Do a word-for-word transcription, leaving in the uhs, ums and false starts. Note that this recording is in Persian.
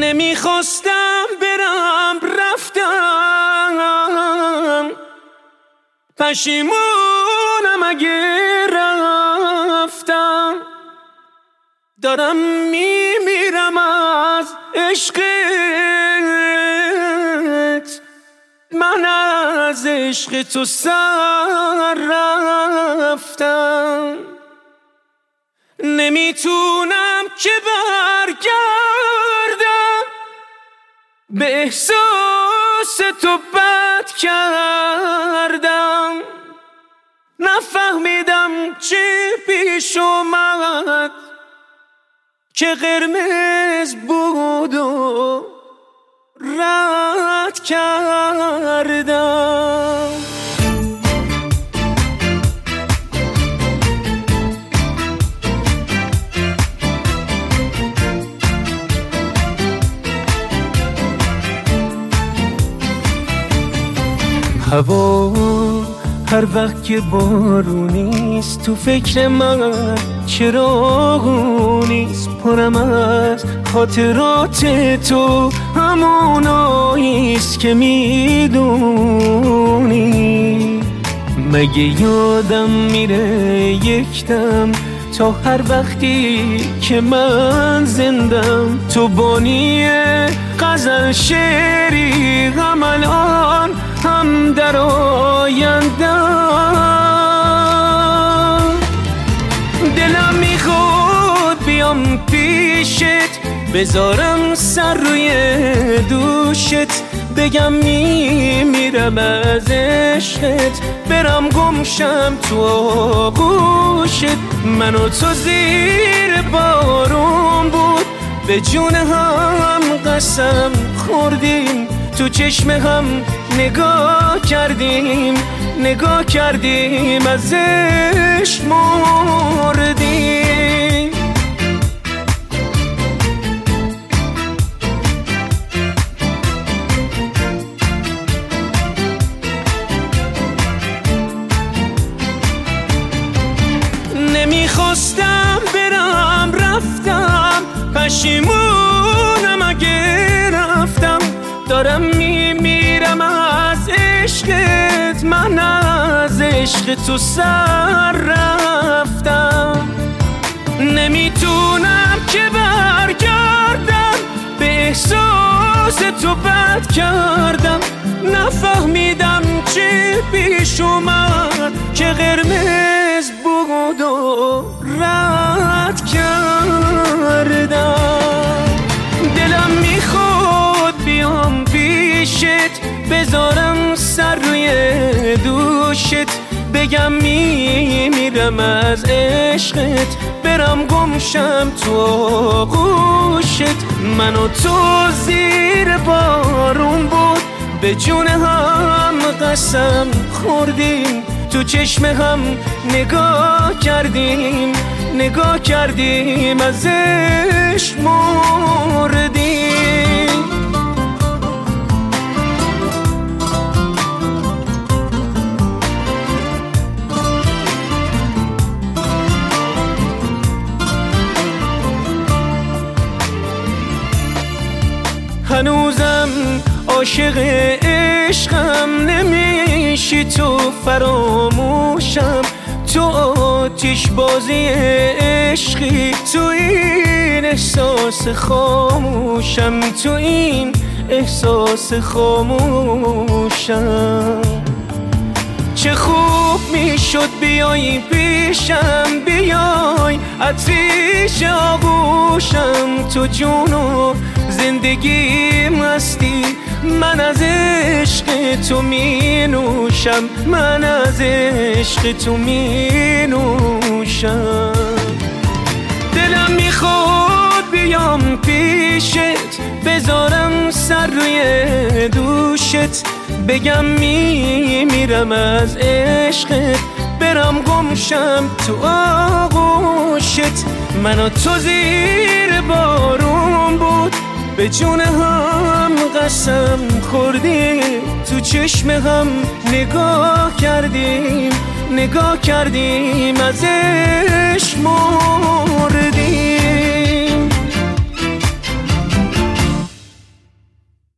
نمیخواستم برم رفتم، پشیمونم اگه رفتم. دارم میمیرم از عشقت، من از عشق تو سر رفتم. نمیتونم که برگردم، به احساس تو بد کردم. نفهمیدم چی پیش اومد که قرمز بود و رد کردم. هوا هر وقت که بارونیست تو فکر من چراغونیست، پرم از خاطرات تو هموناییست که میدونی. مگه یادم میره یک دم تا هر وقتی که من زندم، تو بانی غزل شعری هم الان هم در آیندم. دلم میخواد بیام پیشت، بذارم سر روی دوشت، بگم میمیرم از عشقت، برم گمشم تو آغوشت. من و تو زیر بارون بود، به جون هم قسم خوردیم، تو چشم هم نگاه کردیم، نگاه کردیم از عشق مردیم. نمیخواستم برم رفتم، پشیمونم اگه رفتم. دارم میمیرم از عشقت، من از عشق تو سر رفتم. نمیتونم که برگردم، به احساس تو بد کردم. نفهمیدم چی پیش اومد که قرمز بود و رد کردم. دلم میخواد بیام پیشت، بذارم سر روی دوشت، بگم میمیرم از عشقت، برم گمشم تو آغوشت. من و تو زیر بارون بود، به جون هم قسم خوردیم، تو چشم هم نگاه کردیم، نگاه کردیم از عشق مردیم. هنوزم عاشق عشقم نمیشی، تو فراموشم، تو آتش بازی عشقی، تو این احساس خاموشم، تو این احساس خاموشم. چه خوب میشد بیای پیشم، بیای عطریش آغوشم، تو جون و زندگیم هستی، من از عشق تو می نوشم، من از عشق تو می نوشم. دلم میخواد بیام پیشت، بذارم سر روی دوشت، بگم میمیرم از عشقت، برم گمشم تو آغوشت. من و تو زیر بارون بود، به جون هم قسم خوردیم، تو چشم هم نگاه کردیم، نگاه کردیم از عشق.